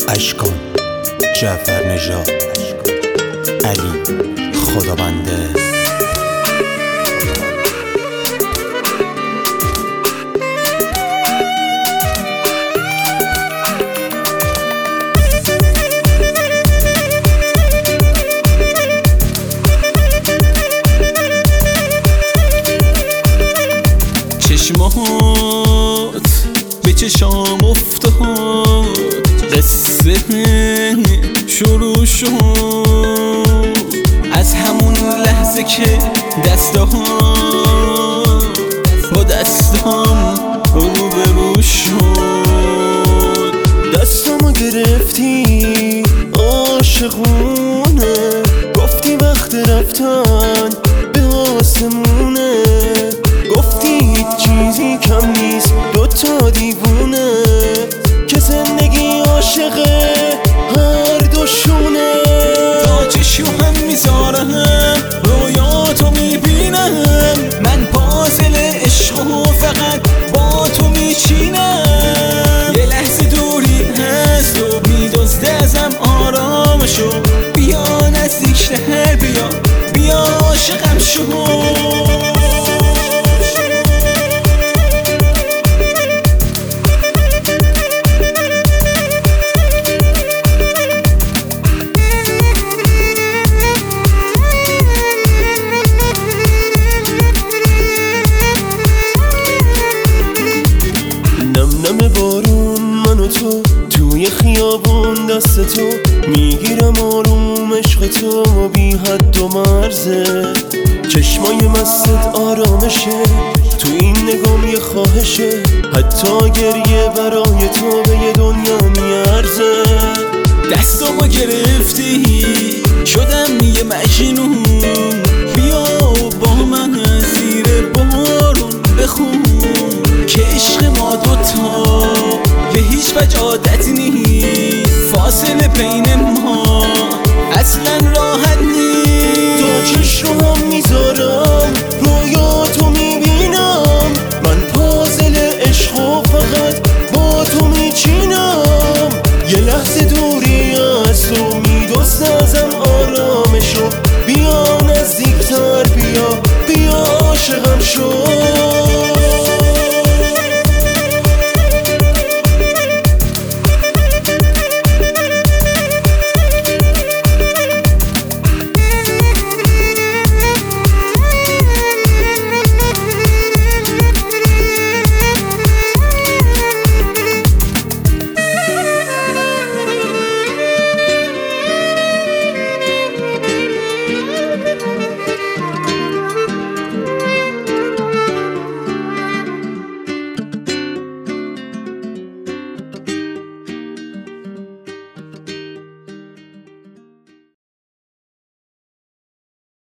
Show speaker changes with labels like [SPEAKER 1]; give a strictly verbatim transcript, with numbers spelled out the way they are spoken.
[SPEAKER 1] اشکان جعفر نژاد علی خدابنده.
[SPEAKER 2] چشمات به چشام افتاد، قصه شروع شد از همون لحظه که دستها با دستام رو به رو شد.
[SPEAKER 3] دستامو گرفتی عاشقونه، گفتی وقت رفتن به آسمونه، گفتی هیچ چیزی کم نیست دوتا دیوونه، که زندگی عاشقه هر دوشونه.
[SPEAKER 2] تا چشم هم میذارم رویاتو میبینم، من پازل عشقو فقط با تو میچینم. یه لحظه دوری هست و میدزده ازم آرامشو، بیا نزدیک تر، بیا بیا عاشقم شو.
[SPEAKER 3] نم بارون من و تو توی خیابون، دست تو میگیرم آروم، عشق تو بی حد و مرزه، چشمای مستت آرامشه، تو این نگام یه خواهشه، حتی گریه برای تو به یه دنیا میارزه.
[SPEAKER 2] دستامو گرفتی شدم یه مجنون، بیا با من زیر بارون بخون که عشق ما دوتا به هیچ وجه عادت نیست، فاصله بین ما اصلا راحت نیست.